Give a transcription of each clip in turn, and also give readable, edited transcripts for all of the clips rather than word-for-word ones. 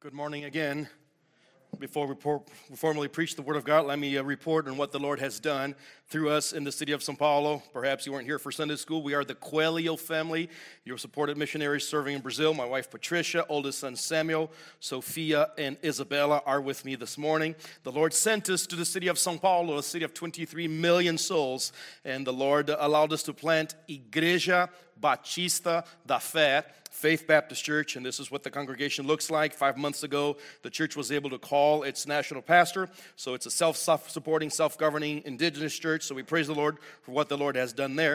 Good morning again. Before we formally preach the Word of God, let me report on what the Lord has done through us in the city of São Paulo. Perhaps you weren't here for Sunday school. We are the Coelho family. You're supported missionaries serving in Brazil. My wife Patricia, oldest son Samuel, Sophia, and Isabella are with me this morning. The Lord sent us to the city of São Paulo, a city of 23 million souls, and the Lord allowed us to plant Igreja Batista da Fé, Faith Baptist Church, and this is what the congregation looks like. 5 months ago, the church was able to call its national pastor, so it's a self-supporting, self-governing, indigenous church, so we praise the Lord for what the Lord has done there.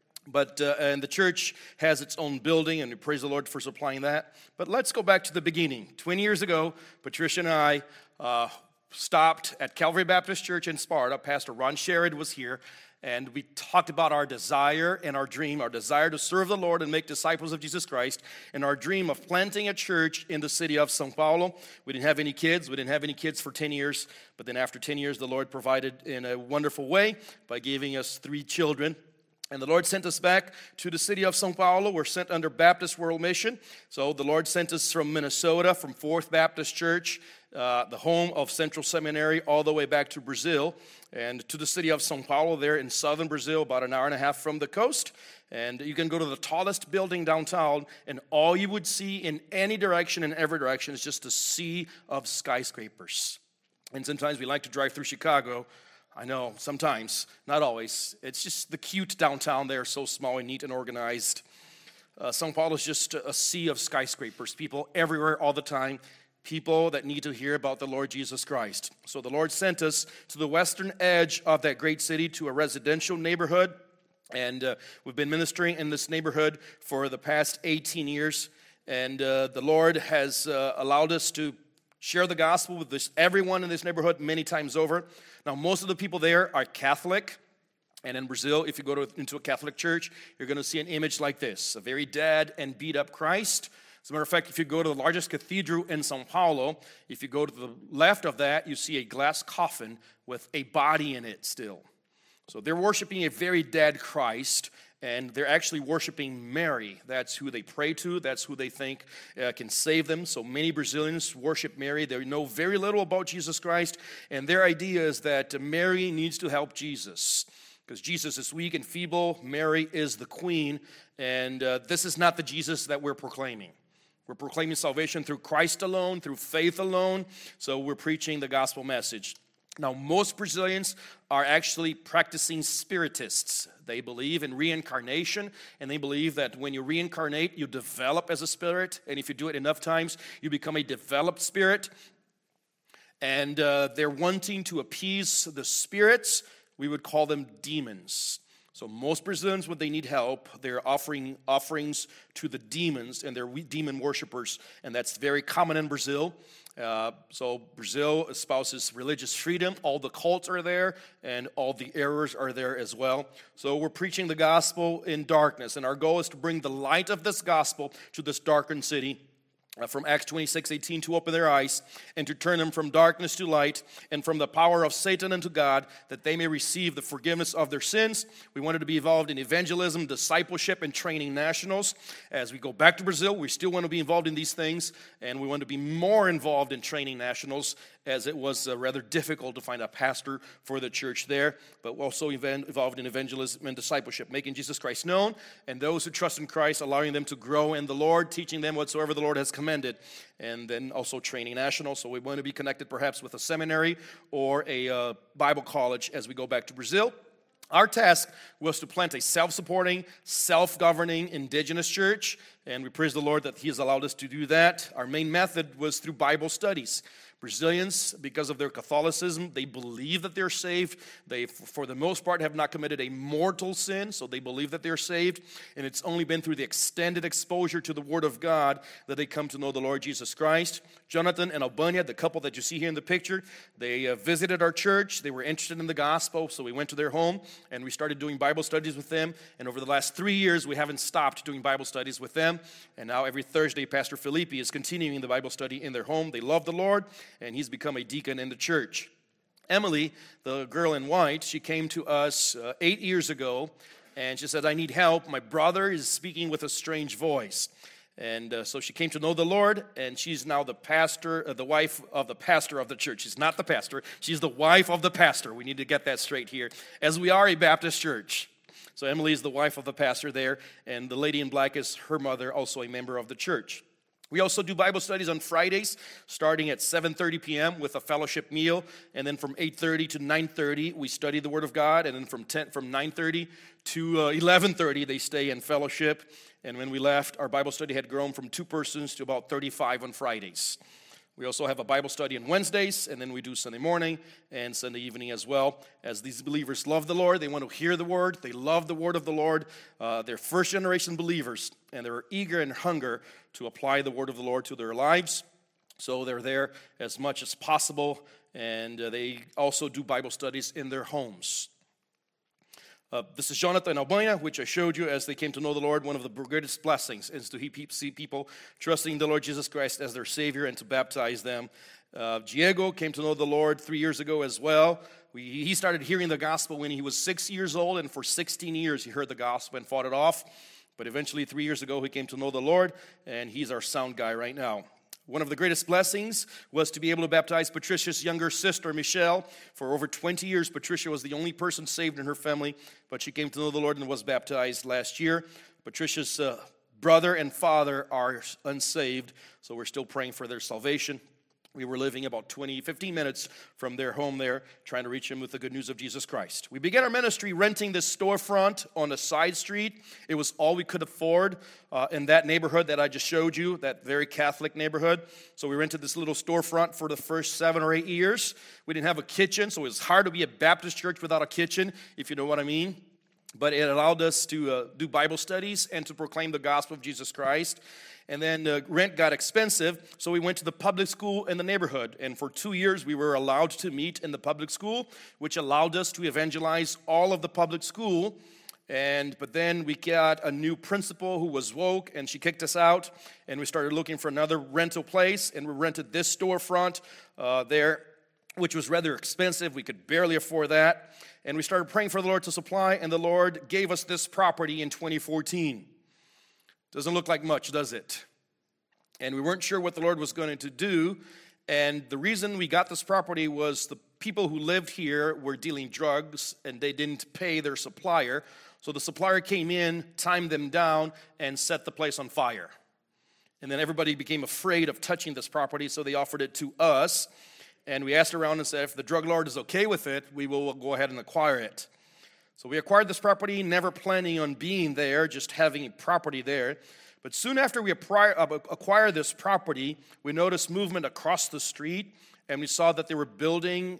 And the church has its own building, and we praise the Lord for supplying that. But let's go back to the beginning. 20 years ago, Patricia and I stopped at Calvary Baptist Church in Sparta. Pastor Ron Sherrod was here. And we talked about our desire and our dream, our desire to serve the Lord and make disciples of Jesus Christ, and our dream of planting a church in the city of São Paulo. We didn't have any kids. We didn't have any kids for 10 years. But then after 10 years, the Lord provided in a wonderful way by giving us 3 children. And the Lord sent us back to the city of São Paulo. We're sent under Baptist World Mission. So the Lord sent us from Minnesota, from Fourth Baptist Church, the home of Central Seminary, all the way back to Brazil, and to the city of São Paulo there in southern Brazil, about an hour and a half from the coast. And you can go to the tallest building downtown, and all you would see in any direction, in every direction, is just a sea of skyscrapers. And sometimes we like to drive through Chicago. I know, sometimes, not always. It's just the cute downtown there, so small and neat and organized. São Paulo is just a sea of skyscrapers, people everywhere all the time, people that need to hear about the Lord Jesus Christ. So the Lord sent us to the western edge of that great city, to a residential neighborhood, and we've been ministering in this neighborhood for the past 18 years, and the Lord has allowed us to share the gospel with everyone in this neighborhood many times over. Now, most of the people there are Catholic, and in Brazil, if you go into a Catholic church, you're going to see an image like this, a very dead and beat-up Christ. As a matter of fact, if you go to the largest cathedral in São Paulo, if you go to the left of that, you see a glass coffin with a body in it still. So they're worshiping a very dead Christ, and they're actually worshiping Mary. That's who they pray to. That's who they think can save them. So many Brazilians worship Mary. They know very little about Jesus Christ, and their idea is that Mary needs to help Jesus. Because Jesus is weak and feeble, Mary is the queen, and this is not the Jesus that we're proclaiming. We're proclaiming salvation through Christ alone, through faith alone, so we're preaching the gospel message. Now, most Brazilians are actually practicing spiritists. They believe in reincarnation, and they believe that when you reincarnate, you develop as a spirit, and if you do it enough times, you become a developed spirit. And they're wanting to appease the spirits. We would call them demons. So most Brazilians, when they need help, they're offering offerings to the demons, and they're demon worshipers, and that's very common in Brazil. So Brazil espouses religious freedom. All the cults are there, and all the errors are there as well. So we're preaching the gospel in darkness, and our goal is to bring the light of this gospel to this darkened city. From Acts 26:18, to open their eyes and to turn them from darkness to light and from the power of Satan unto God, that they may receive the forgiveness of their sins. We wanted to be involved in evangelism, discipleship, and training nationals. As we go back to Brazil, we still want to be involved in these things, and we want to be more involved in training nationals, as it was rather difficult to find a pastor for the church there, but also involved in evangelism and discipleship, making Jesus Christ known, and those who trust in Christ, allowing them to grow in the Lord, teaching them whatsoever the Lord has commanded, and then also training national. So we want to be connected perhaps with a seminary or a Bible college as we go back to Brazil. Our task was to plant a self-supporting, self-governing indigenous church, and we praise the Lord that He has allowed us to do that. Our main method was through Bible studies. Brazilians, because of their Catholicism, they believe that they're saved. They, for the most part, have not committed a mortal sin, so they believe that they're saved. And it's only been through the extended exposure to the Word of God that they come to know the Lord Jesus Christ. Jonathan and Albania, the couple that you see here in the picture, they visited our church. They were interested in the gospel, so we went to their home, and we started doing Bible studies with them. And over the last 3 years, we haven't stopped doing Bible studies with them. And now every Thursday, Pastor Felipe is continuing the Bible study in their home. They love the Lord, and he's become a deacon in the church. Emily, the girl in white, she came to us 8 years ago, and she said, I need help. My brother is speaking with a strange voice. And so she came to know the Lord, and she's now the pastor, the wife of the pastor of the church. She's not the pastor. She's the wife of the pastor. We need to get that straight here, as we are a Baptist church. So Emily is the wife of the pastor there, and the lady in black is her mother, also a member of the church. We also do Bible studies on Fridays, starting at 7:30 p.m. with a fellowship meal, and then from 8:30 to 9:30 we study the Word of God, and then from 9:30 to 11:30 they stay in fellowship. And when we left, our Bible study had grown from 2 persons to about 35 on Fridays. We also have a Bible study on Wednesdays, and then we do Sunday morning and Sunday evening as well. As these believers love the Lord, they want to hear the Word, they love the Word of the Lord. They're first-generation believers, and they're eager and hunger to apply the Word of the Lord to their lives. So they're there as much as possible, and they also do Bible studies in their homes. This is Jonathan and Albania, which I showed you as they came to know the Lord. One of the greatest blessings is to see people trusting the Lord Jesus Christ as their Savior and to baptize them. Diego came to know the Lord 3 years ago as well. He started hearing the gospel when he was 6 years old, and for 16 years he heard the gospel and fought it off. But eventually 3 years ago he came to know the Lord, and he's our sound guy right now. One of the greatest blessings was to be able to baptize Patricia's younger sister, Michelle. For over 20 years, Patricia was the only person saved in her family, but she came to know the Lord and was baptized last year. Patricia's brother and father are unsaved, so we're still praying for their salvation. We were living about 15 minutes from their home there, trying to reach them with the good news of Jesus Christ. We began our ministry renting this storefront on a side street. It was all we could afford in that neighborhood that I just showed you, that very Catholic neighborhood. So we rented this little storefront for the first 7 or 8 years. We didn't have a kitchen, so it was hard to be a Baptist church without a kitchen, if you know what I mean. But it allowed us to do Bible studies and to proclaim the gospel of Jesus Christ. And then rent got expensive, so we went to the public school in the neighborhood. And for 2 years, we were allowed to meet in the public school, which allowed us to evangelize all of the public school. But then we got a new principal who was woke, and she kicked us out. And we started looking for another rental place, and we rented this storefront there, which was rather expensive. We could barely afford that. And we started praying for the Lord to supply, and the Lord gave us this property in 2014. Doesn't look like much, does it? And we weren't sure what the Lord was going to do. And the reason we got this property was the people who lived here were dealing drugs, and they didn't pay their supplier. So the supplier came in, timed them down, and set the place on fire. And then everybody became afraid of touching this property, so they offered it to us. And we asked around and said, if the drug lord is okay with it, we will go ahead and acquire it. So we acquired this property, never planning on being there, just having a property there. But soon after we acquired this property, we noticed movement across the street, and we saw that they were going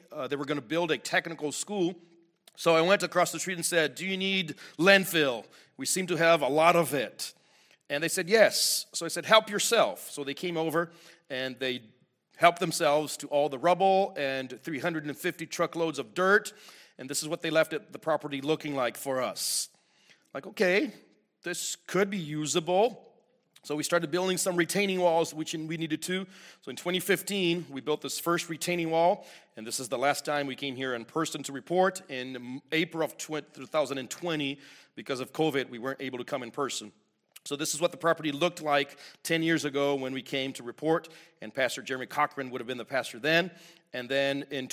to build a technical school. So I went across the street and said, do you need landfill? We seem to have a lot of it. And they said, yes. So I said, help yourself. So they came over, and they helped themselves to all the rubble and 350 truckloads of dirt. And this is what they left the property looking like for us. Like, okay, this could be usable. So we started building some retaining walls, which we needed to. So in 2015, we built this first retaining wall. And this is the last time we came here in person to report. In April of 2020, because of COVID, we weren't able to come in person. So this is what the property looked like 10 years ago when we came to report. And Pastor Jeremy Cochran would have been the pastor then. And then in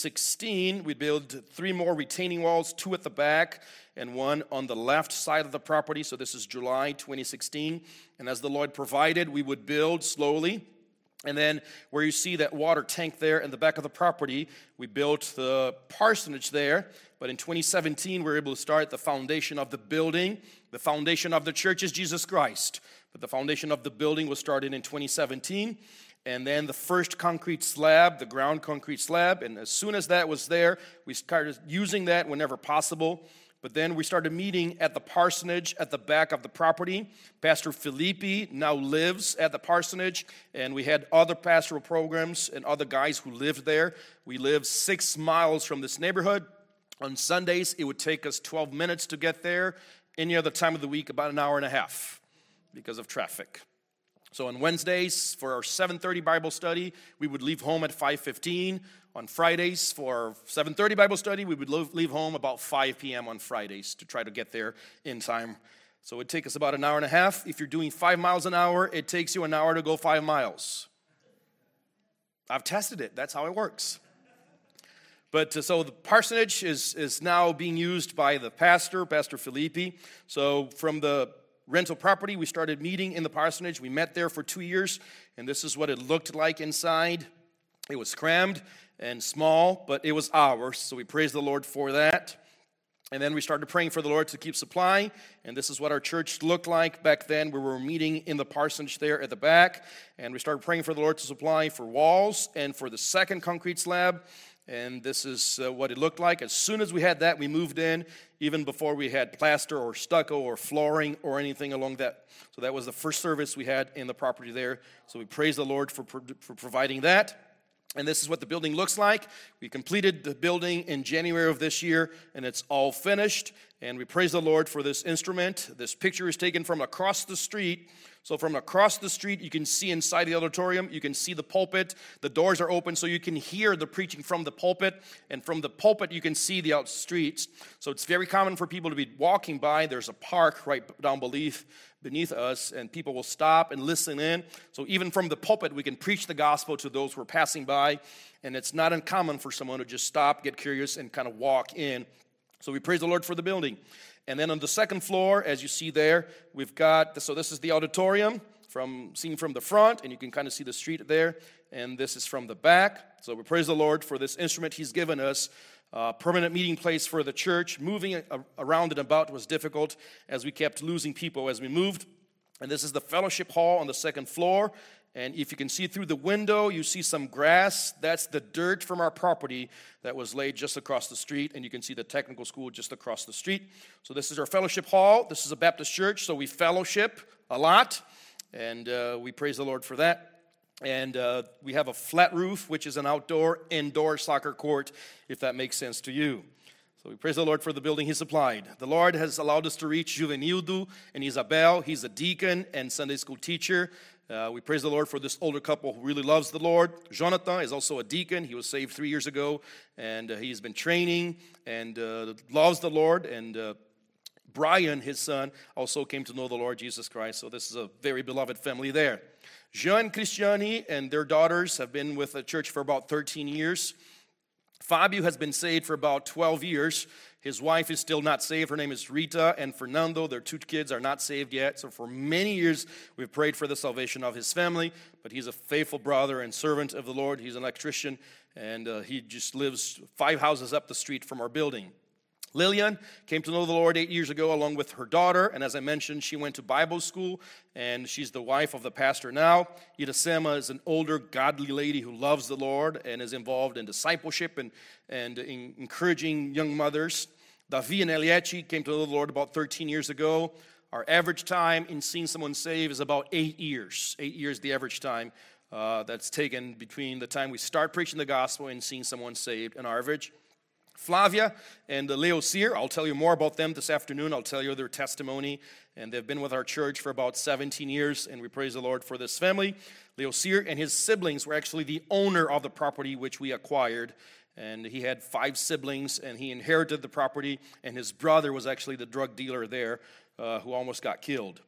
2016, we built 3 more retaining walls, 2 at the back and 1 on the left side of the property. So this is July 2016. And as the Lord provided, we would build slowly. And then where you see that water tank there in the back of the property, we built the parsonage there. But in 2017, we were able to start the foundation of the building. The foundation of the church is Jesus Christ. But the foundation of the building was started in 2017. And then the first concrete slab, the ground concrete slab. And as soon as that was there, we started using that whenever possible. But then we started meeting at the parsonage at the back of the property. Pastor Felipe now lives at the parsonage. And we had other pastoral programs and other guys who lived there. We lived 6 miles from this neighborhood. On Sundays, it would take us 12 minutes to get there. Any other time of the week, about an hour and a half because of traffic. So on Wednesdays, for our 7:30 Bible study, we would leave home at 5:15. On Fridays, for our 7:30 Bible study, we would leave home about 5 p.m. on Fridays to try to get there in time So it takes us about an hour and a half. If you're doing 5 miles an hour, it takes you an hour to go 5 miles. I've tested it. That's how it works. But so the parsonage is now being used by the pastor, Pastor Felipe. So from the rental property, we started meeting in the parsonage. We met there for 2 years, and this is what it looked like inside. It was crammed and small, but it was ours, so we praise the Lord for that. And then we started praying for the Lord to keep supplying, and this is what our church looked like back then. We were meeting in the parsonage there at the back, and we started praying for the Lord to supply for walls and for the second concrete slab, and this is what it looked like. As soon as we had that, we moved in, even before we had plaster or stucco or flooring or anything along that. So that was the first service we had in the property there. So we praise the Lord for providing that. And this is what the building looks like. We completed the building in January of this year, and it's all finished. And we praise the Lord for this instrument. This picture is taken from across the street. So from across the street, you can see inside the auditorium. You can see the pulpit. The doors are open, so you can hear the preaching from the pulpit. And from the pulpit, you can see the out streets. So it's very common for people to be walking by. There's a park right down beneath us, and people will stop and listen in. So even from the pulpit, we can preach the gospel to those who are passing by. And it's not uncommon for someone to just stop, get curious, and kind of walk in. So we praise the Lord for the building. And then on the second floor, as you see there, we've got, so this is the auditorium, seen from the front, and you can kind of see the street there. And this is from the back. So we praise the Lord for this instrument He's given us. Permanent meeting place for the church. Moving around and about was difficult as we kept losing people as we moved. And this is the fellowship hall on the second floor. And if you can see through the window, you see some grass. That's the dirt from our property that was laid just across the street. And you can see the technical school just across the street. So this is our fellowship hall. This is a Baptist church, so we fellowship a lot. And we praise the Lord for that. And we have a flat roof, which is an indoor soccer court, if that makes sense to you. So we praise the Lord for the building He supplied. The Lord has allowed us to reach Juvenildo and Isabel. He's a deacon and Sunday school teacher. We praise the Lord for this older couple who really loves the Lord. Jonathan is also a deacon. He was saved 3 years ago, and he's been training and loves the Lord. And Brian, his son, also came to know the Lord Jesus Christ. So this is a very beloved family there. Jean and Cristiani and their daughters have been with the church for about 13 years. Fabio has been saved for about 12 years. His wife is still not saved. Her name is Rita and Fernando. Their 2 kids are not saved yet. So for many years, we've prayed for the salvation of his family. But he's a faithful brother and servant of the Lord. He's an electrician, and he just lives 5 houses up the street from our building. Lillian came to know the Lord 8 years ago along with her daughter, and as I mentioned, she went to Bible school, and she's the wife of the pastor now. Iracema is an older, godly lady who loves the Lord and is involved in discipleship and in encouraging young mothers. Davi and Eliechi came to know the Lord about 13 years ago. Our average time in seeing someone saved is about 8 years. 8 years the average time that's taken between the time we start preaching the gospel and seeing someone saved on average. Flavia and Leo Sear, I'll tell you more about them this afternoon. I'll tell you their testimony. And they've been with our church for about 17 years, and we praise the Lord for this family. Leo Sear and his siblings were actually the owner of the property which we acquired. And he had 5 siblings, and he inherited the property, and his brother was actually the drug dealer there who almost got killed.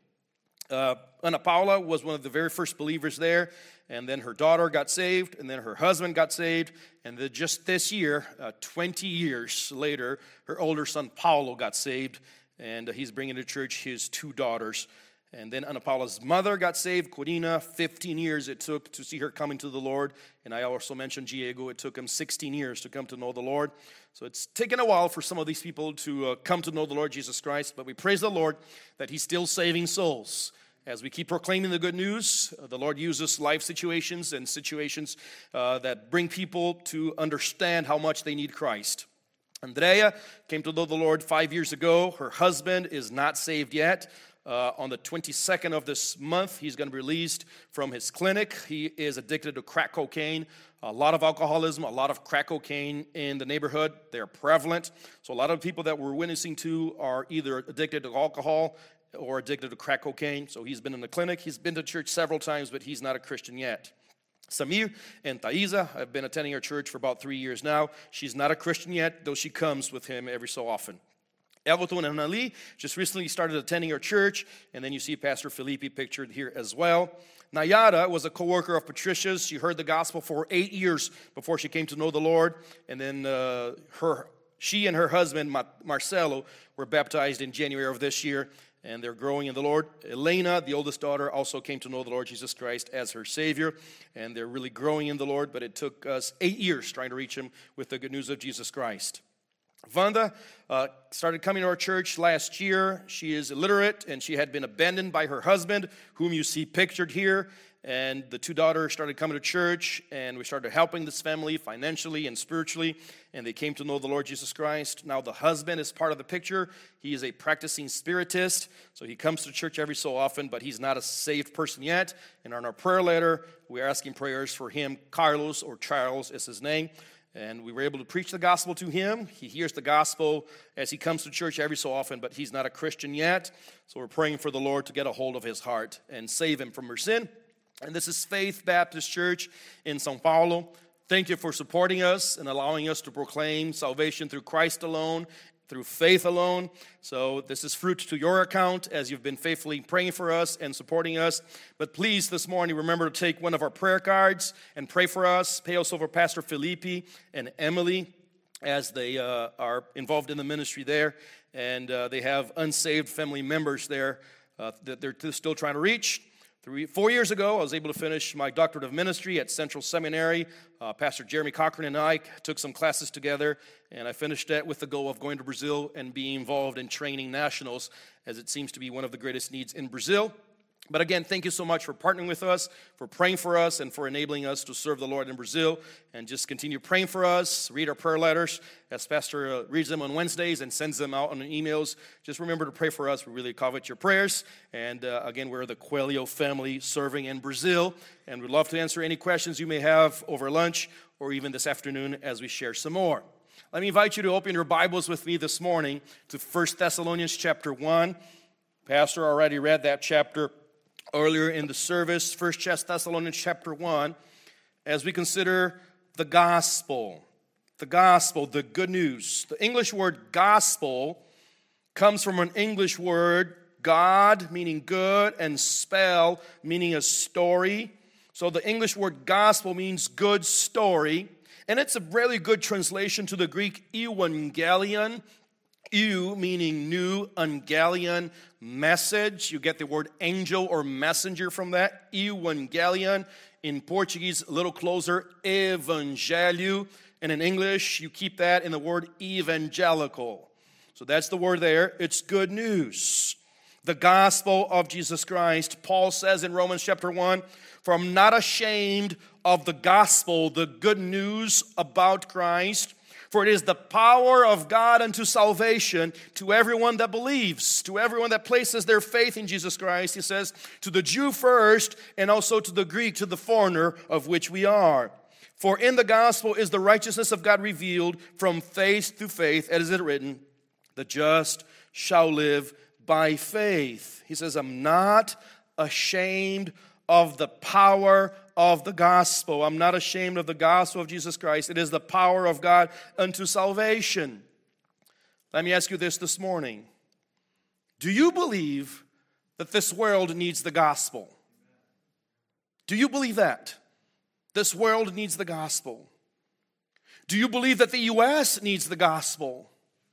Ana Paula was one of the very first believers there, and then her daughter got saved, and then her husband got saved, and then just this year, 20 years later, her older son Paulo got saved, and he's bringing to church his 2 daughters. And then Ana Paula's mother got saved, Corina. 15 years it took to see her coming to the Lord, and I also mentioned Diego. It took him 16 years to come to know the Lord. So it's taken a while for some of these people to come to know the Lord Jesus Christ, but we praise the Lord that He's still saving souls. As we keep proclaiming the good news, the Lord uses life situations and situations that bring people to understand how much they need Christ. Andrea came to know the Lord 5 years ago. Her husband is not saved yet. On the 22nd of this month, he's going to be released from his clinic. He is addicted to crack cocaine. A lot of alcoholism, a lot of crack cocaine in the neighborhood. They're prevalent. So a lot of people that we're witnessing to are either addicted to alcohol or addicted to crack cocaine. So he's been in the clinic. He's been to church several times, but he's not a Christian yet. Samir and Thaisa have been attending our church for about 3 years now. She's not a Christian yet, though she comes with him every so often. Everton and Ali just recently started attending our church, and then you see Pastor Felipe pictured here as well. Nayara was a co-worker of Patricia's. She heard the gospel for 8 years before she came to know the Lord, and then she and her husband, Marcelo, were baptized in January of this year, and they're growing in the Lord. Elena, the oldest daughter, also came to know the Lord Jesus Christ as her Savior, and they're really growing in the Lord, but it took us 8 years trying to reach them with the good news of Jesus Christ. Wanda started coming to our church last year. She is illiterate, and she had been abandoned by her husband, whom you see pictured here. And the two daughters started coming to church, and we started helping this family financially and spiritually, and they came to know the Lord Jesus Christ. Now the husband is part of the picture. He is a practicing spiritist, so he comes to church every so often, but he's not a saved person yet. And on our prayer letter, we're asking prayers for him. Carlos, or Charles is his name. And we were able to preach the gospel to him. He hears the gospel as he comes to church every so often, but he's not a Christian yet. So we're praying for the Lord to get a hold of his heart and save him from her sin. And this is Faith Baptist Church in São Paulo. Thank you for supporting us and allowing us to proclaim salvation through Christ alone, through faith alone. So this is fruit to your account as you've been faithfully praying for us and supporting us. But please, this morning, remember to take one of our prayer cards and pray for us. Pray also for Pastor Felipe and Emily as they are involved in the ministry there. And they have unsaved family members there that they're still trying to reach. 4 years ago, I was able to finish my doctorate of ministry at Central Seminary. Pastor Jeremy Cochran and I took some classes together, and I finished that with the goal of going to Brazil and being involved in training nationals, as it seems to be one of the greatest needs in Brazil. But again, thank you so much for partnering with us, for praying for us, and for enabling us to serve the Lord in Brazil. And just continue praying for us. Read our prayer letters as Pastor reads them on Wednesdays and sends them out on emails. Just remember to pray for us. We really covet your prayers. And again, we're the Coelho family serving in Brazil. And we'd love to answer any questions you may have over lunch or even this afternoon as we share some more. Let me invite you to open your Bibles with me this morning to 1 Thessalonians chapter 1. Pastor already read that chapter earlier in the service, 1 Thessalonians chapter 1, as we consider the gospel, the good news. The English word gospel comes from an English word, God, meaning good, and spell, meaning a story. So the English word gospel means good story, and it's a really good translation to the Greek euangelion, Eu meaning new, angelion, message. You get the word angel or messenger from that. Evangelion. In Portuguese, a little closer, evangelho. And in English, you keep that in the word evangelical. So that's the word there. It's good news. The gospel of Jesus Christ. Paul says in Romans chapter 1, "For I'm not ashamed of the gospel," the good news about Christ. "For it is the power of God unto salvation to everyone that believes," to everyone that places their faith in Jesus Christ. He says, "to the Jew first, and also to the Greek, to the foreigner, of which we are. For in the gospel is the righteousness of God revealed from faith to faith, as it is written, the just shall live by faith." He says, I'm not ashamed of the power of the gospel. I'm not ashamed of the gospel of Jesus Christ. It is the power of God unto salvation. Let me ask you this morning. Do you believe that this world needs the gospel? Do you believe that? This world needs the gospel. Do you believe that the U.S. needs the gospel?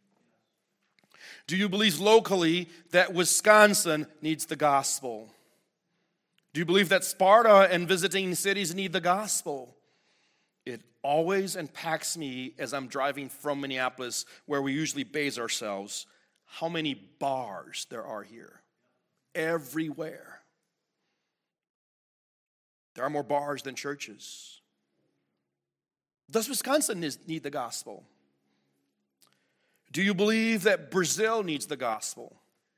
Do you believe locally that Wisconsin needs the gospel? Do you believe that Sparta and visiting cities need the gospel? It always impacts me as I'm driving from Minneapolis, where we usually base ourselves, how many bars there are here. Everywhere. There are more bars than churches. Does Wisconsin need the gospel? Do you believe that Brazil needs the gospel?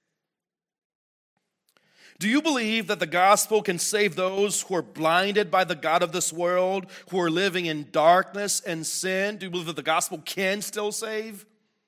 Do you believe that the gospel can save those who are blinded by the god of this world, who are living in darkness and sin? Do you believe that the gospel can still save?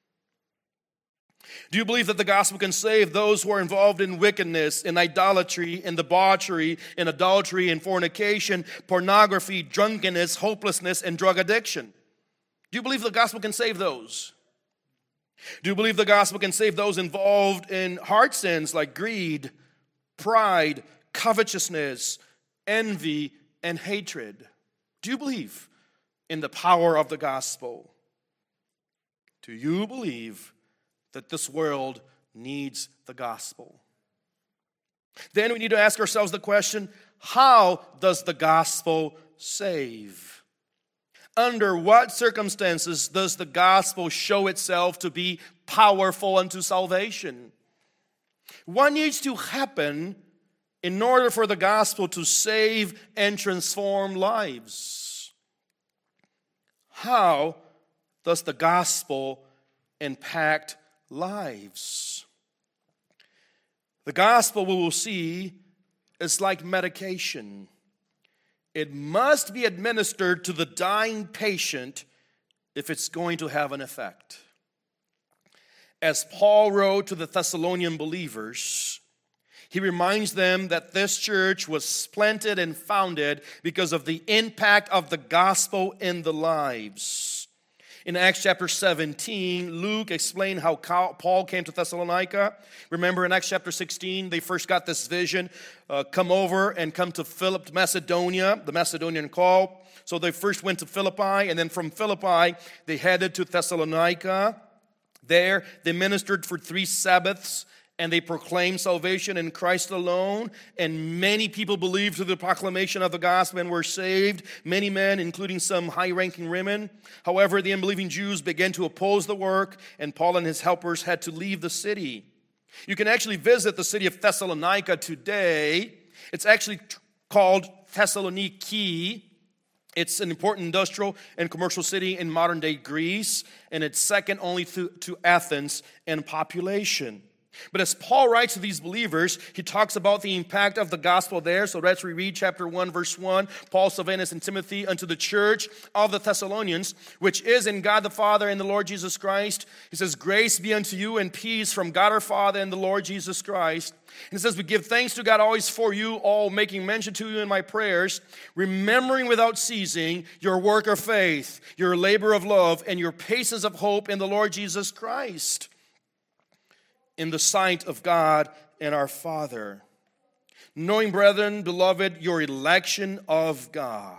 Do you believe that the gospel can save those who are involved in wickedness, in idolatry, in debauchery, in adultery, in fornication, pornography, drunkenness, hopelessness, and drug addiction? Do you believe the gospel can save those? Do you believe the gospel can save those involved in hard sins like greed, pride, covetousness, envy, and hatred? Do you believe in the power of the gospel? Do you believe that this world needs the gospel? Then we need to ask ourselves the question, how does the gospel save? Under what circumstances does the gospel show itself to be powerful unto salvation? What needs to happen in order for the gospel to save and transform lives? How does the gospel impact lives? The gospel, we will see, is like medication. It must be administered to the dying patient if it's going to have an effect. As Paul wrote to the Thessalonian believers, he reminds them that this church was planted and founded because of the impact of the gospel in the lives. In Acts chapter 17, Luke explained how Paul came to Thessalonica. Remember in Acts chapter 16, they first got this vision, come over and come to Philip, Macedonia, the Macedonian call. So they first went to Philippi, and then from Philippi, they headed to Thessalonica. There, they ministered for 3 Sabbaths, and they proclaimed salvation in Christ alone. And many people believed through the proclamation of the gospel and were saved. Many men, including some high-ranking women. However, the unbelieving Jews began to oppose the work, and Paul and his helpers had to leave the city. You can actually visit the city of Thessalonica today. It's actually called Thessaloniki. It's an important industrial and commercial city in modern-day Greece, and it's second only to Athens in population. But as Paul writes to these believers, he talks about the impact of the gospel there. So let's reread chapter 1, verse 1. Paul, Silvanus, and Timothy unto the church of the Thessalonians, which is in God the Father and the Lord Jesus Christ. He says, grace be unto you and peace from God our Father and the Lord Jesus Christ. And it says, we give thanks to God always for you all, making mention to you in my prayers, remembering without ceasing your work of faith, your labor of love, and your patience of hope in the Lord Jesus Christ, in the sight of God and our Father. Knowing, brethren, beloved, your election of God.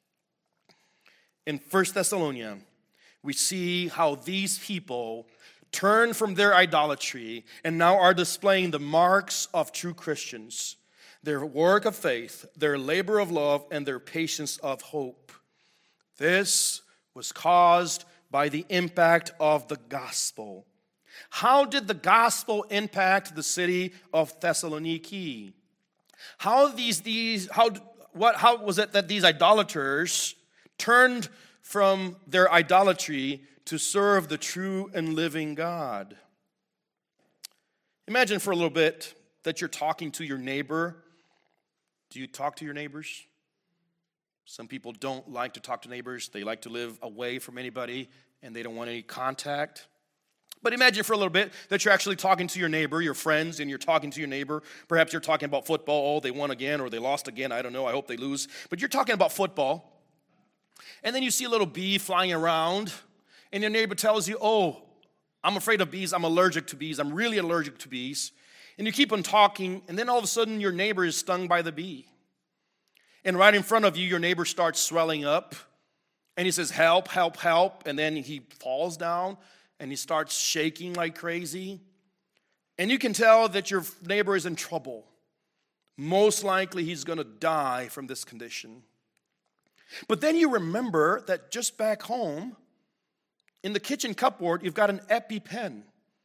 In 1 Thessalonians, we see how these people turned from their idolatry and now are displaying the marks of true Christians. Their work of faith, their labor of love, and their patience of hope. This was caused by the impact of the gospel. How did the gospel impact the city of Thessaloniki? How was it that these idolaters turned from their idolatry to serve the true and living God? Imagine for a little bit that you're talking to your neighbor. Do you talk to your neighbors? Some people don't like to talk to neighbors. They like to live away from anybody, and they don't want any contact. But imagine for a little bit that you're actually talking to your neighbor, your friends, and you're talking to your neighbor. Perhaps you're talking about football. Oh, they won again or they lost again. I don't know. I hope they lose. But you're talking about football. And then you see a little bee flying around, and your neighbor tells you, oh, I'm afraid of bees. I'm allergic to bees. I'm really allergic to bees. And you keep on talking, and then all of a sudden your neighbor is stung by the bee. And right in front of you, your neighbor starts swelling up, and he says, help, help, help. And then he falls down. And he starts shaking like crazy. And you can tell that your neighbor is in trouble. Most likely he's going to die from this condition. But then you remember that just back home, in the kitchen cupboard, you've got an EpiPen.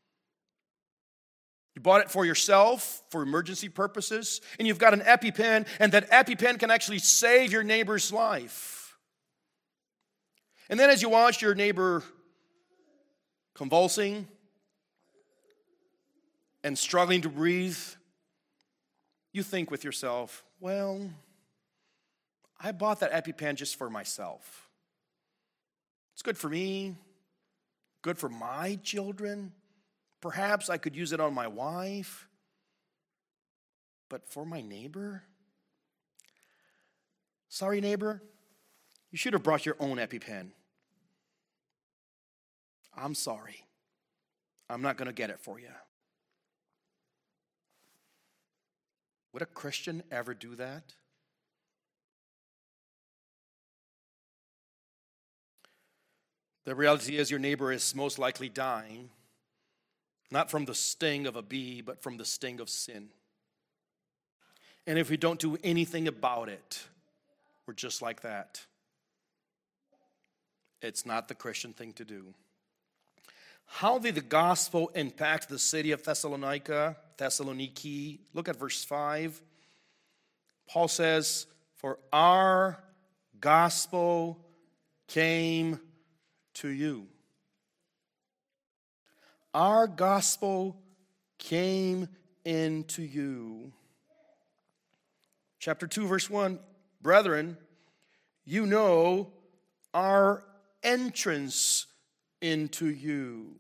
You bought it for yourself, for emergency purposes, and you've got an EpiPen, and that EpiPen can actually save your neighbor's life. And then as you watch your neighbor convulsing and struggling to breathe, you think with yourself, well, I bought that EpiPen just for myself. It's good for me, good for my children. Perhaps I could use it on my wife. But for my neighbor? Sorry, neighbor, you should have brought your own EpiPen. I'm sorry. I'm not going to get it for you. Would a Christian ever do that? The reality is your neighbor is most likely dying, not from the sting of a bee, but from the sting of sin. And if we don't do anything about it, we're just like that. It's not the Christian thing to do. How did the gospel impact the city of Thessaloniki? Look at verse 5. Paul says, "For our gospel came to you." Our gospel came into you. Chapter 2, verse 1, "Brethren, you know our entrance into you."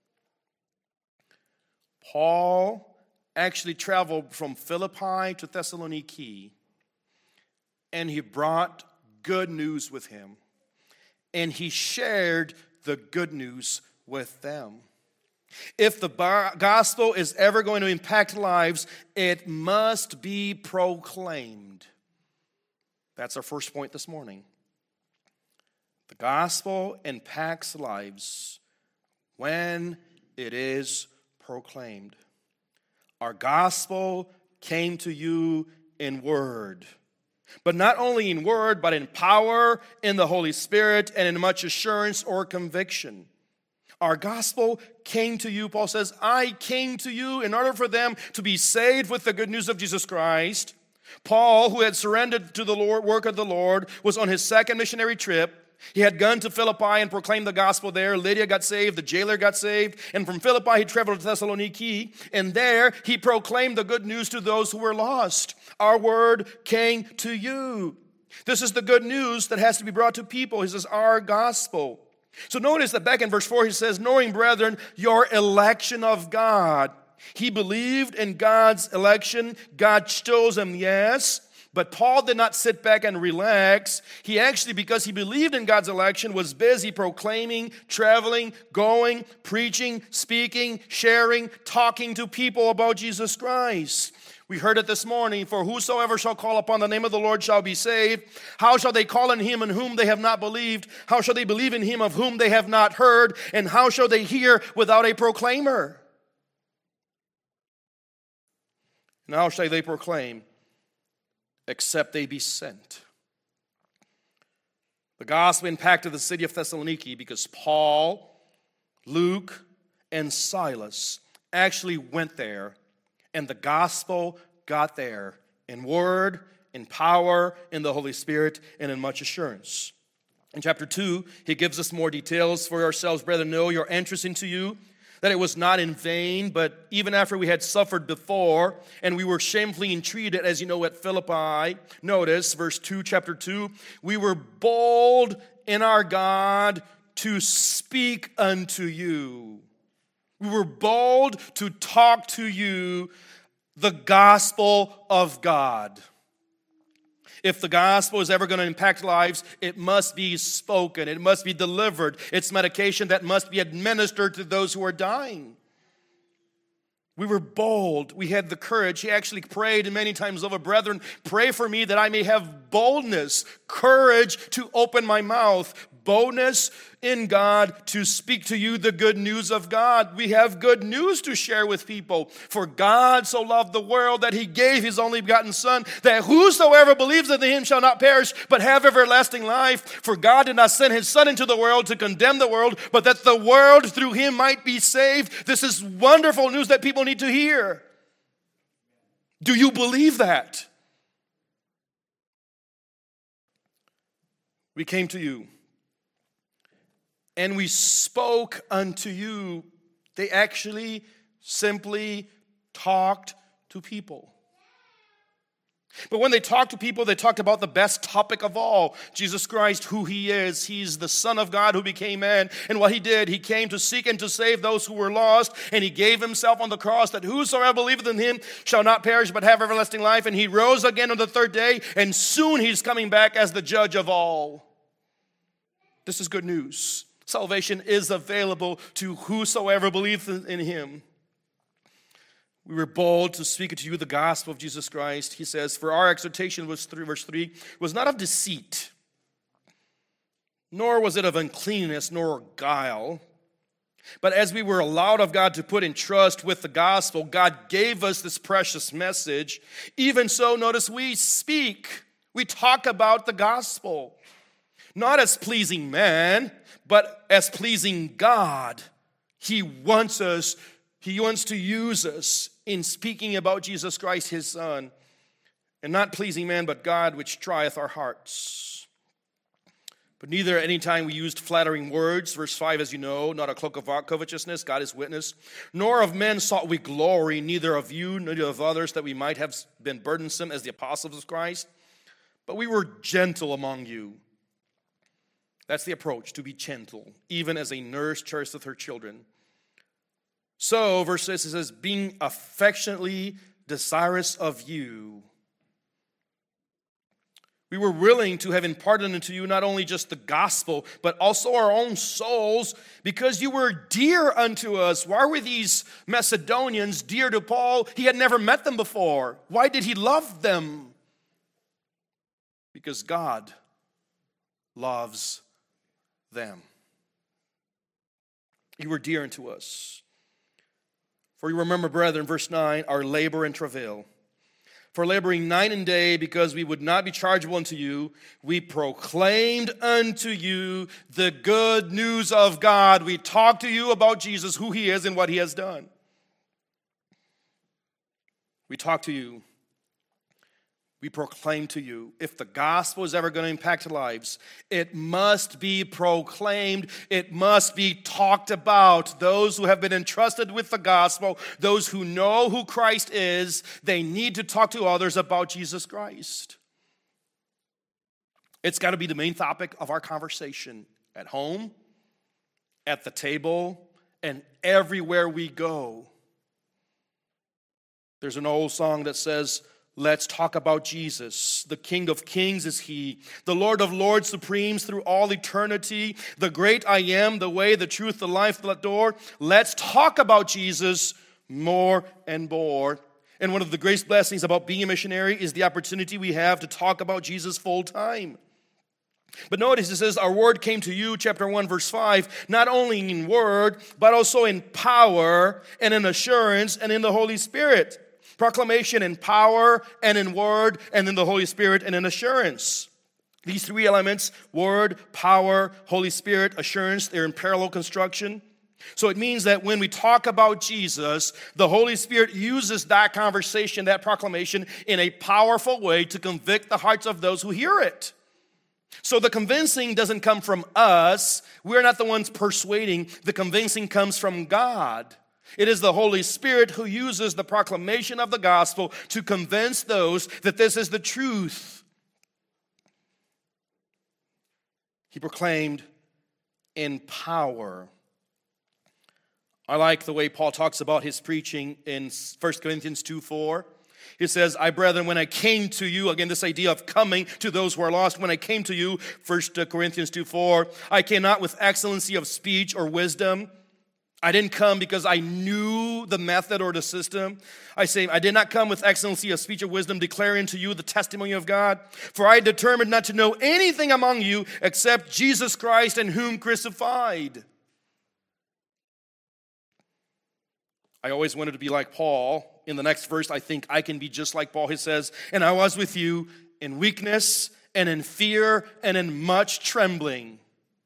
Paul actually traveled from Philippi to Thessaloniki, and he brought good news with him, and he shared the good news with them. If the gospel is ever going to impact lives, it must be proclaimed. That's our first point this morning. The gospel impacts lives when it is proclaimed. Our gospel came to you in word. But not only in word, but in power, in the Holy Spirit, and in much assurance or conviction. Our gospel came to you, Paul says, I came to you in order for them to be saved with the good news of Jesus Christ. Paul, who had surrendered to the work of the Lord, was on his second missionary trip. He had gone to Philippi and proclaimed the gospel there. Lydia got saved, the jailer got saved, and from Philippi he traveled to Thessaloniki, and there he proclaimed the good news to those who were lost. Our word came to you. This is the good news that has to be brought to people. He says, our gospel. So notice that back in verse 4 he says, knowing, brethren, your election of God. He believed in God's election. God chose him, yes. But Paul did not sit back and relax. He actually, because he believed in God's election, was busy proclaiming, traveling, going, preaching, speaking, sharing, talking to people about Jesus Christ. We heard it this morning, for whosoever shall call upon the name of the Lord shall be saved. How shall they call on him in whom they have not believed? How shall they believe in him of whom they have not heard? And how shall they hear without a proclaimer? And how shall they proclaim? Except they be sent. The gospel impacted the city of Thessaloniki because Paul, Luke, and Silas actually went there, and the gospel got there in word, in power, in the Holy Spirit, and in much assurance. In chapter 2, he gives us more details. For ourselves, brethren, know your entrance into you, that it was not in vain, but even after we had suffered before, and we were shamefully entreated, as you know, at Philippi. Notice, verse 2, chapter 2, we were bold in our God to speak unto you. We were bold to talk to you the gospel of God. If the gospel is ever going to impact lives, it must be spoken. It must be delivered. It's medication that must be administered to those who are dying. We were bold. We had the courage. He actually prayed many times over, brethren, pray for me that I may have boldness, courage to open my mouth, boldness in God to speak to you the good news of God. We have good news to share with people. For God so loved the world that he gave his only begotten Son, that whosoever believes in him shall not perish, but have everlasting life. For God did not send his Son into the world to condemn the world, but that the world through him might be saved. This is wonderful news that people need to hear. Do you believe that? We came to you, and we spoke unto you. They actually simply talked to people. But when they talked to people, they talked about the best topic of all, Jesus Christ, who he is. He's the Son of God who became man. And what he did, he came to seek and to save those who were lost. And he gave himself on the cross that whosoever believeth in him shall not perish but have everlasting life. And he rose again on the third day. And soon he's coming back as the judge of all. This is good news. salvation is available to whosoever believes in him. We were bold to speak to you the gospel of Jesus Christ. He says, for our exhortation, verse 3, was not of deceit, nor was it of uncleanness, nor guile. But as we were allowed of God to put in trust with the gospel, God gave us this precious message. Even so, notice we speak. We talk about the gospel. Not as pleasing man, but as pleasing God. He wants to use us in speaking about Jesus Christ, his Son. And not pleasing man, but God, which trieth our hearts. But neither at any time we used flattering words, verse 5, as you know, not a cloak of covetousness, God is witness, nor of men sought we glory, neither of you, neither of others, that we might have been burdensome as the apostles of Christ. But we were gentle among you. That's the approach, to be gentle, even as a nurse cherisheth her children. So, verse 6, it says, being affectionately desirous of you. We were willing to have imparted unto you not only just the gospel, but also our own souls, because you were dear unto us. Why were these Macedonians dear to Paul? He had never met them before. Why did he love them? Because God loves them. You were dear unto us. For you remember, brethren, verse 9, our labor and travail. For laboring night and day, because we would not be chargeable unto you, we proclaimed unto you the good news of God. We talked to you about Jesus, who he is and what he has done. We talked to you. We proclaim to you. If the gospel is ever going to impact lives, it must be proclaimed. It must be talked about. Those who have been entrusted with the gospel, those who know who Christ is, they need to talk to others about Jesus Christ. It's got to be the main topic of our conversation at home, at the table, and everywhere we go. There's an old song that says, let's talk about Jesus. The King of Kings is he. The Lord of Lords supremes through all eternity. The great I am, the way, the truth, the life, the door. Let's talk about Jesus more and more. And one of the greatest blessings about being a missionary is the opportunity we have to talk about Jesus full time. But notice it says, our word came to you, chapter 1, verse 5, not only in word, but also in power and in assurance and in the Holy Spirit. Proclamation in power and in word and in the Holy Spirit and in assurance. These three elements, word, power, Holy Spirit, assurance, they're in parallel construction. So it means that when we talk about Jesus, the Holy Spirit uses that conversation, that proclamation, in a powerful way to convict the hearts of those who hear it. So the convincing doesn't come from us. We're not the ones persuading. The convincing comes from God. It is the Holy Spirit who uses the proclamation of the gospel to convince those that this is the truth. He proclaimed in power. I like the way Paul talks about his preaching in 1 Corinthians 2:4. He says, I, brethren, when I came to you, again, this idea of coming to those who are lost, when I came to you, 1 Corinthians 2:4, I came not with excellency of speech or wisdom. I didn't come because I knew the method or the system. I say, I did not come with excellency of speech or wisdom, declaring to you the testimony of God. For I determined not to know anything among you except Jesus Christ and whom crucified. I always wanted to be like Paul. In the next verse, I think I can be just like Paul. He says, and I was with you in weakness and in fear and in much trembling.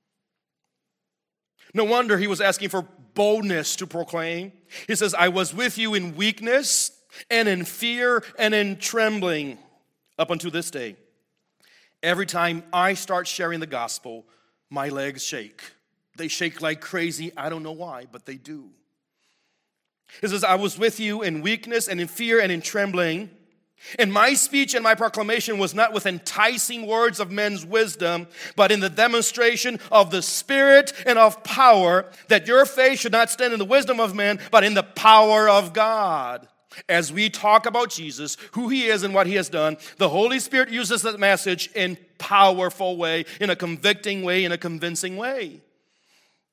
No wonder he was asking for boldness to proclaim. He says, I was with you in weakness and in fear and in trembling up unto this day. Every time I start sharing the gospel, my legs shake. They shake like crazy. I don't know why, but they do. He says, I was with you in weakness and in fear and in trembling. And my speech and my proclamation was not with enticing words of men's wisdom, but in the demonstration of the Spirit and of power, that your faith should not stand in the wisdom of men, but in the power of God. As we talk about Jesus, who he is and what he has done, the Holy Spirit uses that message in a powerful way, in a convicting way, in a convincing way.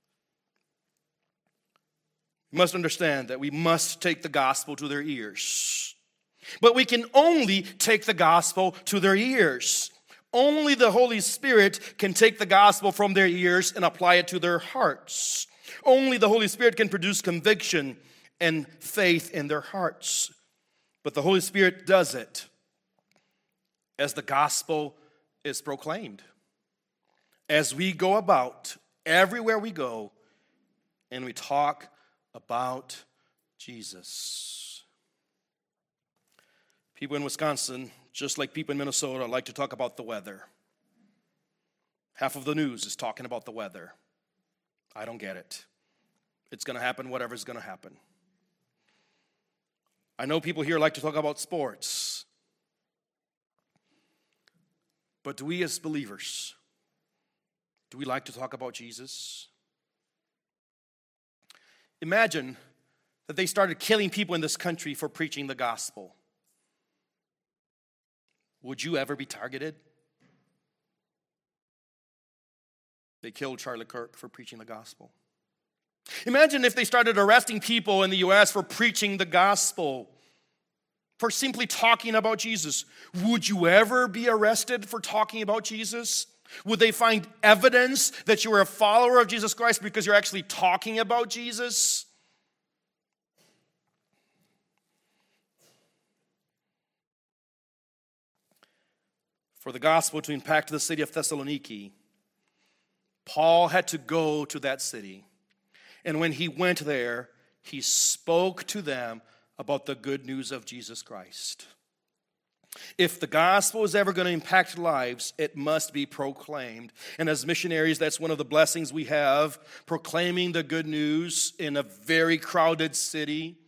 You must understand that we must take the gospel to their ears. But we can only take the gospel to their ears. Only the Holy Spirit can take the gospel from their ears and apply it to their hearts. Only the Holy Spirit can produce conviction and faith in their hearts. But the Holy Spirit does it as the gospel is proclaimed. As we go about everywhere we go and we talk about Jesus. People in Wisconsin, just like people in Minnesota, like to talk about the weather. Half of the news is talking about the weather. I don't get it. It's going to happen, whatever's going to happen. I know people here like to talk about sports. But do we as believers, do we like to talk about Jesus? Imagine that they started killing people in this country for preaching the gospel. Would you ever be targeted? They killed Charlie Kirk for preaching the gospel. Imagine if they started arresting people in the U.S. for preaching the gospel, for simply talking about Jesus. Would you ever be arrested for talking about Jesus? Would they find evidence that you were a follower of Jesus Christ because you're actually talking about Jesus? For the gospel to impact the city of Thessaloniki, Paul had to go to that city. And when he went there, he spoke to them about the good news of Jesus Christ. If the gospel is ever going to impact lives, it must be proclaimed. And as missionaries, that's one of the blessings we have, proclaiming the good news in a very crowded city.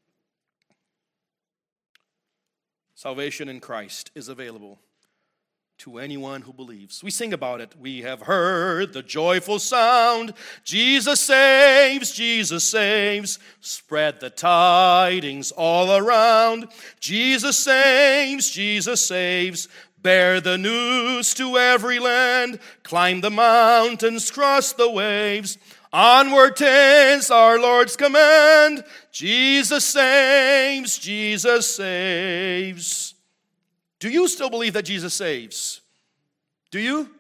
Salvation in Christ is available to anyone who believes. We sing about it. We have heard the joyful sound. Jesus saves, Jesus saves. Spread the tidings all around. Jesus saves, Jesus saves. Bear the news to every land. Climb the mountains, cross the waves. Onward tends our Lord's command. Jesus saves, Jesus saves. Do you still believe that Jesus saves? Do you?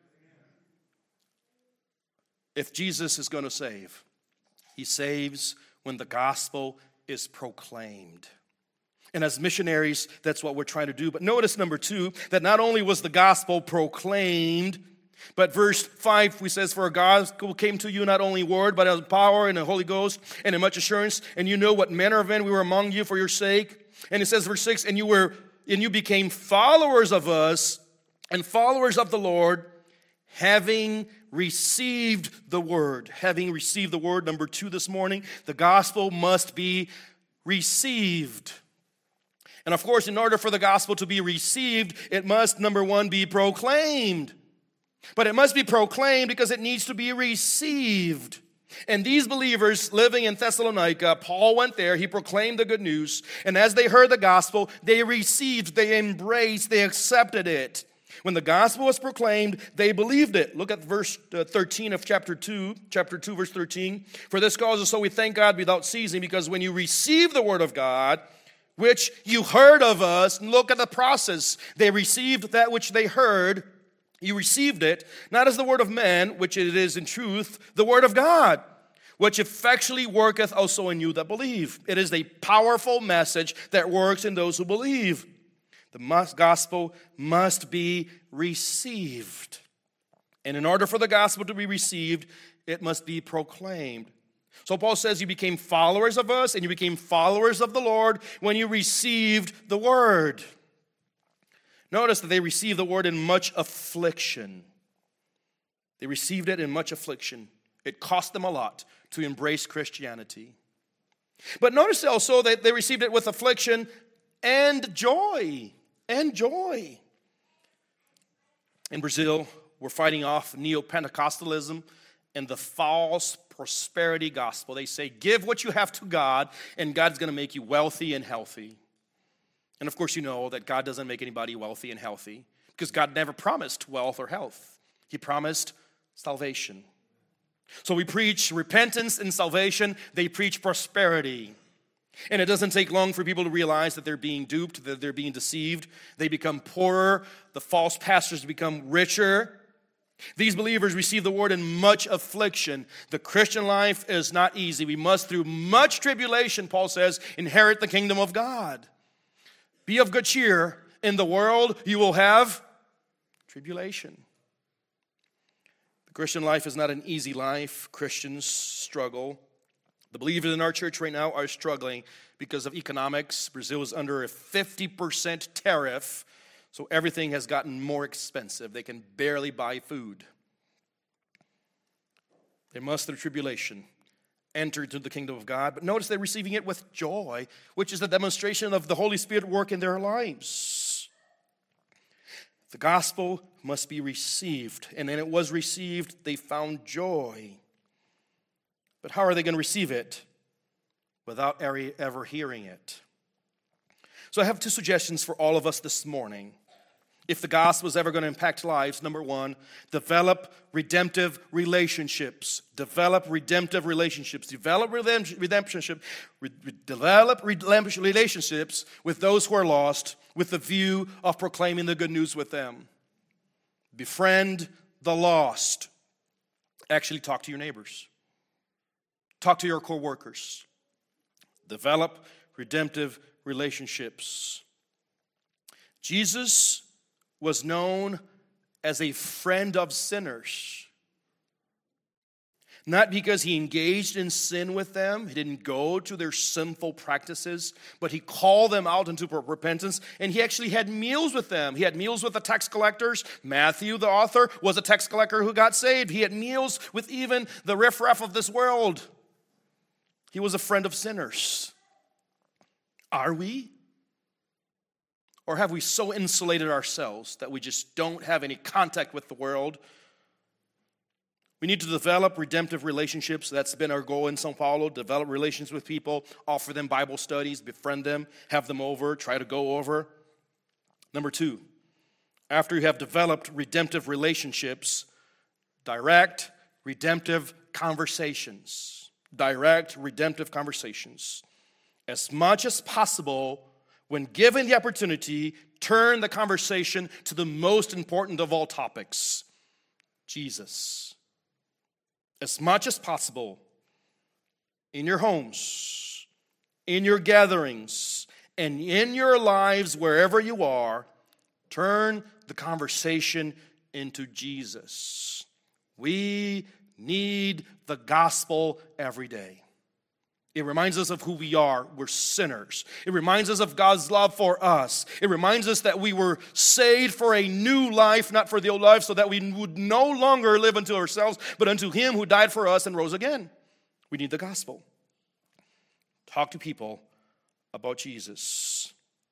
If Jesus is going to save, he saves when the gospel is proclaimed. And as missionaries, that's what we're trying to do. But notice, number 2, that not only was the gospel proclaimed, but verse 5, we says, for a gospel came to you not only word, but as power and the Holy Ghost and in much assurance. And you know what manner of men we were among you for your sake. And it says, verse 6, and you became followers of us and followers of the Lord, having received the word. Having received the word, number 2 this morning, the gospel must be received. And of course, in order for the gospel to be received, it must, number 1, be proclaimed. But it must be proclaimed because it needs to be received. And these believers living in Thessalonica, Paul went there, he proclaimed the good news, and as they heard the gospel, they received, they embraced, they accepted it. When the gospel was proclaimed, they believed it. Look at verse 13 of chapter 2, verse 13. For this cause also we thank God without ceasing, because when you receive the word of God, which you heard of us, and look at the process. They received that which they heard. You received it, not as the word of man, which it is in truth, the word of God, which effectually worketh also in you that believe. It is a powerful message that works in those who believe. The gospel must be received. And in order for the gospel to be received, it must be proclaimed. So Paul says you became followers of us and you became followers of the Lord when you received the word. Notice that they received the word in much affliction. They received it in much affliction. It cost them a lot to embrace Christianity. But notice also that they received it with affliction and joy. And joy. In Brazil, we're fighting off neo-Pentecostalism and the false prosperity gospel. They say, give what you have to God, and God's going to make you wealthy and healthy. And of course, you know that God doesn't make anybody wealthy and healthy because God never promised wealth or health. He promised salvation. So we preach repentance and salvation. They preach prosperity. And it doesn't take long for people to realize that they're being duped, that they're being deceived. They become poorer. The false pastors become richer. These believers receive the word in much affliction. The Christian life is not easy. We must, through much tribulation, Paul says, inherit the kingdom of God. Be of good cheer. In the world, you will have tribulation. The Christian life is not an easy life. Christians struggle. The believers in our church right now are struggling because of economics. Brazil is under a 50% tariff, so everything has gotten more expensive. They can barely buy food. They must, through tribulation, enter into the kingdom of God. But notice they're receiving it with joy, which is a demonstration of the Holy Spirit work in their lives. The gospel must be received, and when it was received, they found joy. But how are they going to receive it without ever hearing it? So I have two suggestions for all of us this morning. If the gospel is ever going to impact lives, number one, develop redemptive relationships. Develop redemptive relationships. Develop relationships with those who are lost with the view of proclaiming the good news with them. Befriend the lost. Actually, talk to your neighbors. Talk to your co-workers. Develop redemptive relationships. Jesus was known as a friend of sinners. Not because he engaged in sin with them. He didn't go to their sinful practices, but he called them out into repentance, and he actually had meals with them. He had meals with the tax collectors. Matthew, the author, was a tax collector who got saved. He had meals with even the riffraff of this world. He was a friend of sinners. Are we? Or have we so insulated ourselves that we just don't have any contact with the world? We need to develop redemptive relationships. That's been our goal in São Paulo. Develop relations with people, offer them Bible studies, befriend them, have them over, try to go over. Number two, after you have developed redemptive relationships, direct redemptive conversations. Direct redemptive conversations. As much as possible, when given the opportunity, turn the conversation to the most important of all topics, Jesus. As much as possible, in your homes, in your gatherings, and in your lives, wherever you are, turn the conversation into Jesus. We need the gospel every day. It reminds us of who we are. We're sinners. It reminds us of God's love for us. It reminds us that we were saved for a new life, not for the old life, so that we would no longer live unto ourselves, but unto him who died for us and rose again. We need the gospel. Talk to people about Jesus.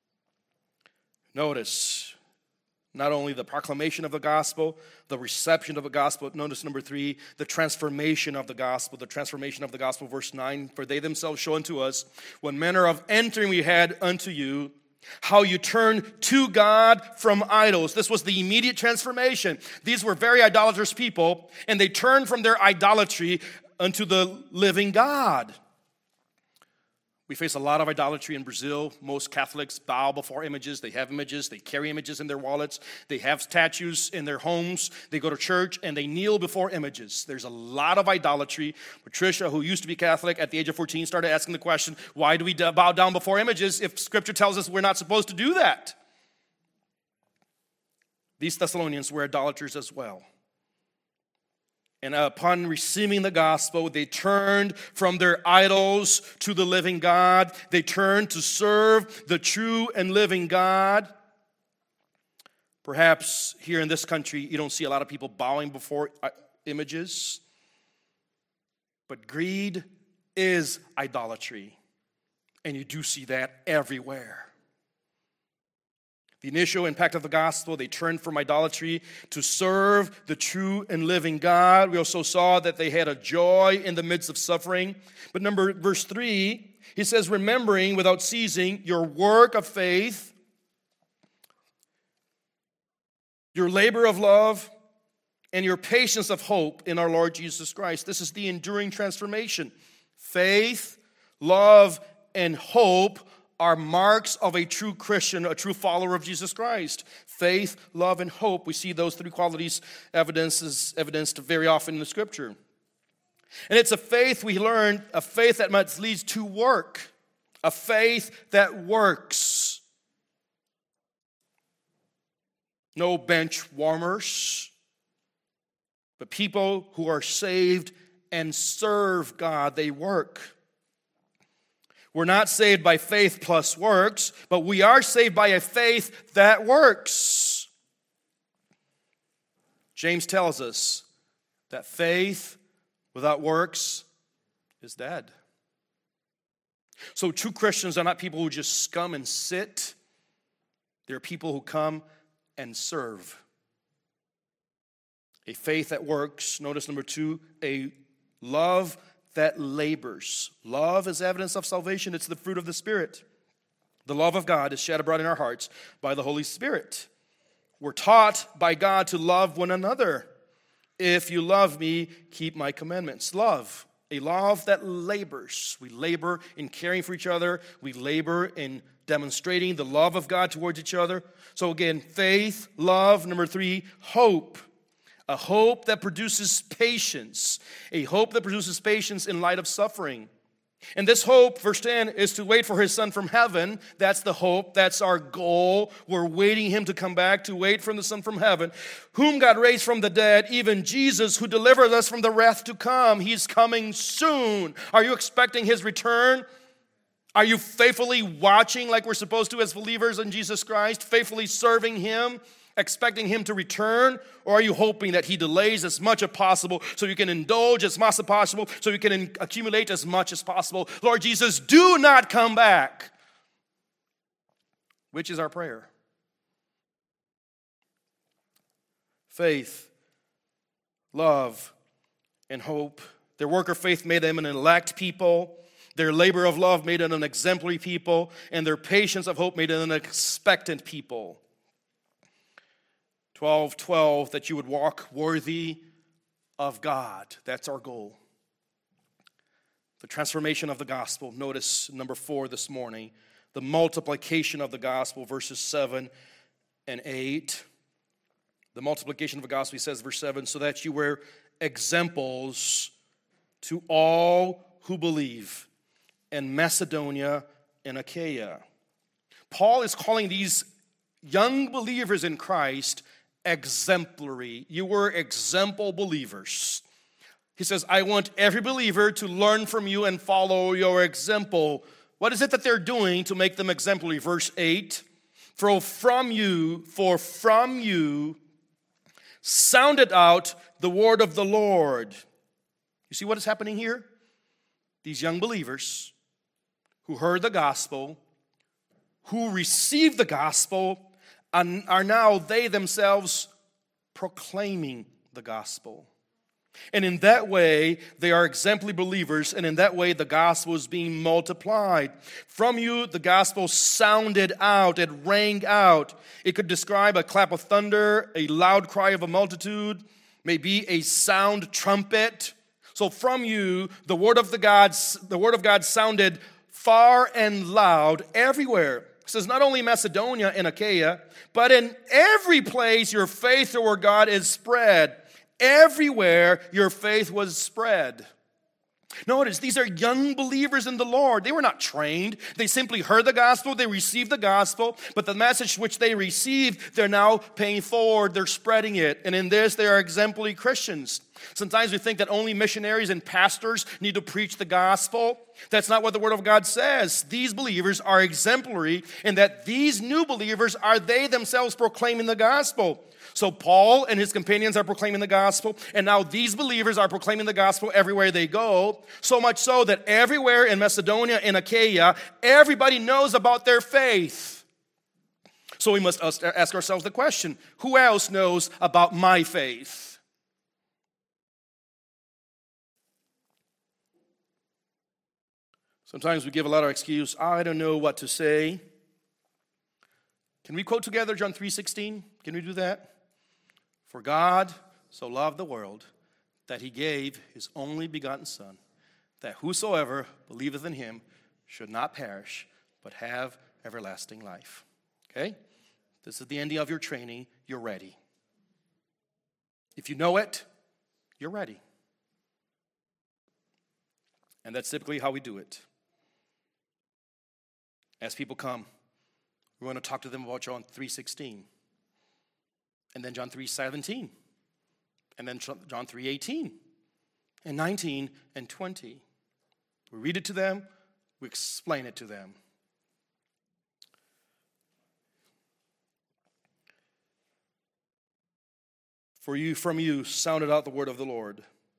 Notice, not only the proclamation of the gospel, the reception of the gospel. Notice number 3, the transformation of the gospel. The transformation of the gospel, verse 9. For they themselves show unto us what manner of entering we had unto you, how you turned to God from idols. This was the immediate transformation. These were very idolatrous people, and they turned from their idolatry unto the living God. We face a lot of idolatry in Brazil. Most Catholics bow before images. They have images. They carry images in their wallets. They have statues in their homes. They go to church and they kneel before images. There's a lot of idolatry. Patricia, who used to be Catholic at the age of 14, started asking the question, why do we bow down before images if Scripture tells us we're not supposed to do that? These Thessalonians were idolaters as well. And upon receiving the gospel, they turned from their idols to the living God. They turned to serve the true and living God. Perhaps here in this country, you don't see a lot of people bowing before images. But greed is idolatry. And you do see that everywhere. The initial impact of the gospel, they turned from idolatry to serve the true and living God. We also saw that they had a joy in the midst of suffering. But verse 3, he says, remembering without ceasing your work of faith, your labor of love, and your patience of hope in our Lord Jesus Christ. This is the enduring transformation. Faith, love, and hope are marks of a true Christian, a true follower of Jesus Christ. Faith, love, and hope. We see those three qualities evidenced very often in the Scripture. And it's a faith, we learn, a faith that must lead to work. A faith that works. No bench warmers, but people who are saved and serve God, they work. We're not saved by faith plus works, but we are saved by a faith that works. James tells us that faith without works is dead. So true Christians are not people who just come and sit. They're people who come and serve. A faith that works. Notice number 2, a love that labors. Love is evidence of salvation. It's the fruit of the Spirit. The love of God is shed abroad in our hearts by the Holy Spirit. We're taught by God to love one another. If you love me, keep my commandments. Love. A love that labors. We labor in caring for each other. We labor in demonstrating the love of God towards each other. So again, faith, love. Number 3, hope. A hope that produces patience. A hope that produces patience in light of suffering. And this hope, verse 10, is to wait for his Son from heaven. That's the hope. That's our goal. We're waiting him to come back, to wait for the Son from heaven, whom God raised from the dead, even Jesus, who delivers us from the wrath to come. He's coming soon. Are you expecting his return? Are you faithfully watching like we're supposed to as believers in Jesus Christ, faithfully serving him, expecting him to return? Or are you hoping that he delays as much as possible so you can indulge as much as possible, so you can accumulate as much as possible? Lord Jesus, do not come back. Which is our prayer. Faith, love, and hope. Their work of faith made them an elect people. Their labor of love made them an exemplary people. And their patience of hope made them an expectant people. 12:12, that you would walk worthy of God. That's our goal. The transformation of the gospel. Notice number 4 this morning. The multiplication of the gospel, verses 7 and 8. The multiplication of the gospel, he says, verse 7, so that you were examples to all who believe in Macedonia and Achaia. Paul is calling these young believers in Christ exemplary. You were example believers. He says, I want every believer to learn from you and follow your example. What is it that they're doing to make them exemplary? Verse 8, for from you sounded out the word of the Lord. You see what is happening here? These young believers who heard the gospel, who received the gospel, and are now they themselves proclaiming the gospel. And in that way, they are exemplary believers, and in that way, the gospel is being multiplied. From you, the gospel sounded out, it rang out. It could describe a clap of thunder, a loud cry of a multitude, maybe a sound trumpet. So from you, the word of God sounded far and loud everywhere. It says not only Macedonia and Achaia, but in every place your faith toward God is spread. Everywhere your faith was spread. Notice, these are young believers in the Lord. They were not trained. They simply heard the gospel. They received the gospel. But the message which they received, they're now paying forward. They're spreading it. And in this, they are exemplary Christians. Sometimes we think that only missionaries and pastors need to preach the gospel. That's not what the Word of God says. These believers are exemplary in that these new believers are they themselves proclaiming the gospel. So Paul and his companions are proclaiming the gospel, and now these believers are proclaiming the gospel everywhere they go, so much so that everywhere in Macedonia and Achaia, everybody knows about their faith. So we must ask ourselves the question, who else knows about my faith? Sometimes we give a lot of excuse, I don't know what to say. Can we quote together John 3:16? Can we do that? For God so loved the world, that he gave his only begotten Son, that whosoever believeth in him should not perish, but have everlasting life. Okay? This is the ending of your training. You're ready. If you know it, you're ready. And that's typically how we do it. As people come, we're going to talk to them about John 3:16, and then John 3:17, and then John 3:18, and 19 and 20. We read it to them, we explain it to them. From you sounded out the word of the Lord,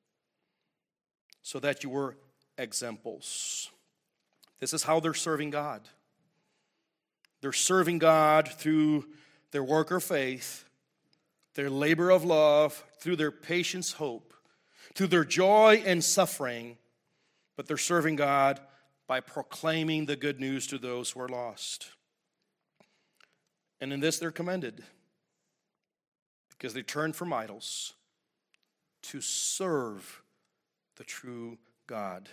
so that you were examples. This is how they're serving God. They're serving God through their work of faith, their labor of love, through their patience, hope, through their joy and suffering. But they're serving God by proclaiming the good news to those who are lost. And in this they're commended, because they turned from idols to serve the true God.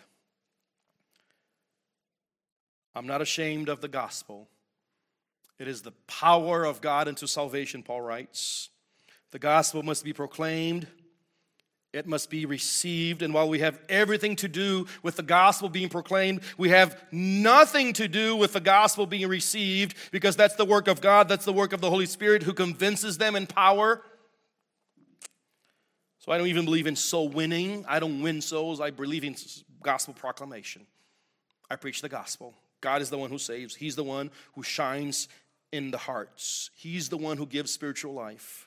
I'm not ashamed of the gospel. It is the power of God unto salvation, Paul writes. The gospel must be proclaimed. It must be received. And while we have everything to do with the gospel being proclaimed, we have nothing to do with the gospel being received, because that's the work of God. That's the work of the Holy Spirit, who convinces them in power. So I don't even believe in soul winning. I don't win souls. I believe in gospel proclamation. I preach the gospel. God is the one who saves. He's the one who shines in the hearts. He's the one who gives spiritual life.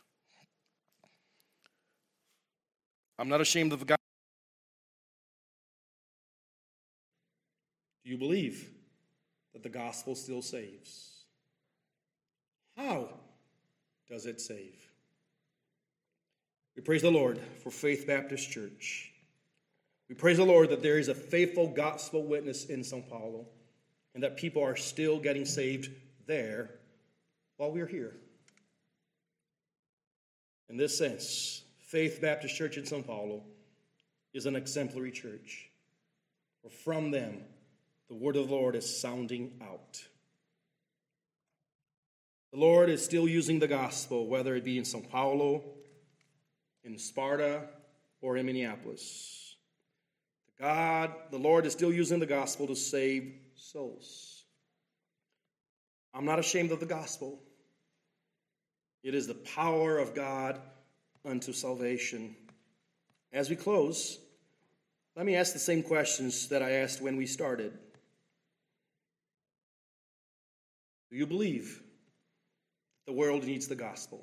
I'm not ashamed of the gospel. Do you believe that the gospel still saves? How does it save? We praise the Lord for Faith Baptist Church. We praise the Lord that there is a faithful gospel witness in São Paulo, and that people are still getting saved there while we're here. In this sense, Faith Baptist Church in São Paulo is an exemplary church. For from them, the word of the Lord is sounding out. The Lord is still using the gospel, whether it be in São Paulo, in Sparta, or in Minneapolis. The Lord is still using the gospel to save souls. I'm not ashamed of the gospel. It is the power of God unto salvation. As we close, let me ask the same questions that I asked when we started. Do you believe the world needs the gospel?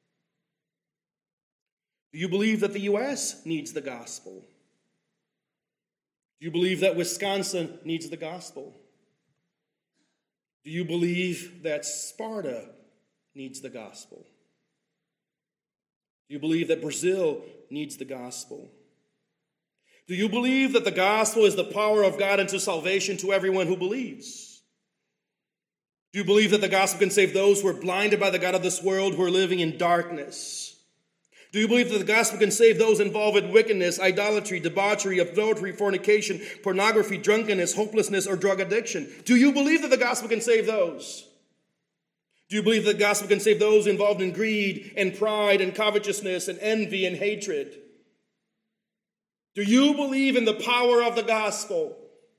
Do you believe that the U.S. needs the gospel? Do you believe that Wisconsin needs the gospel? Do you believe that Sparta needs the gospel? Do you believe that Brazil needs the gospel? Do you believe that the gospel is the power of God unto salvation to everyone who believes? Do you believe that the gospel can save those who are blinded by the God of this world, who are living in darkness? Do you believe that the gospel can save those involved in wickedness, idolatry, debauchery, adultery, fornication, pornography, drunkenness, hopelessness, or drug addiction? Do you believe that the gospel can save those? Do you believe that the gospel can save those involved in greed and pride and covetousness and envy and hatred? Do you believe in the power of the gospel?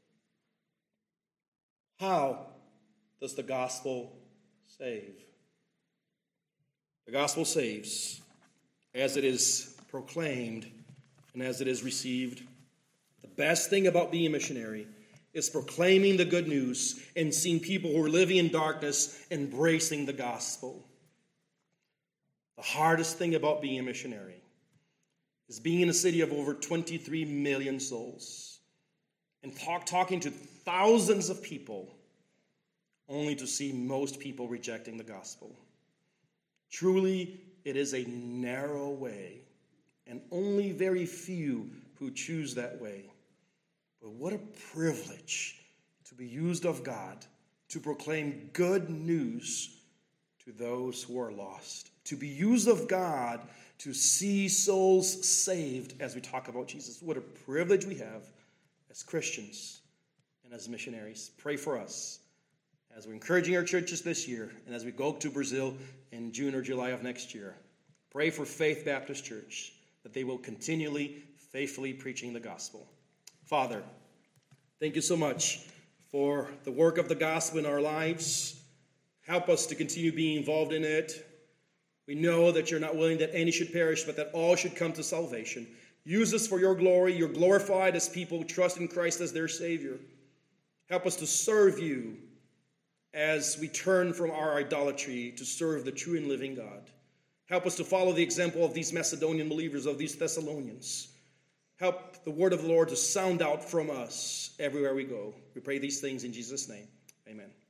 How does the gospel save? The gospel saves as it is proclaimed and as it is received. The best thing about being a missionary is proclaiming the good news and seeing people who are living in darkness embracing the gospel. The hardest thing about being a missionary is being in a city of over 23 million souls and talking to thousands of people, only to see most people rejecting the gospel. Truly, it is a narrow way, and only very few who choose that way. But what a privilege to be used of God to proclaim good news to those who are lost. To be used of God to see souls saved as we talk about Jesus. What a privilege we have as Christians and as missionaries. Pray for us as we're encouraging our churches this year and as we go to Brazil in June or July of next year. Pray for Faith Baptist Church that they will continually, faithfully preaching the gospel. Father, thank you so much for the work of the gospel in our lives. Help us to continue being involved in it. We know that you're not willing that any should perish, but that all should come to salvation. Use us for your glory. You're glorified as people who trust in Christ as their Savior. Help us to serve you as we turn from our idolatry to serve the true and living God. Help us to follow the example of these Macedonian believers, of these Thessalonians. Help the word of the Lord to sound out from us everywhere we go. We pray these things in Jesus' name. Amen.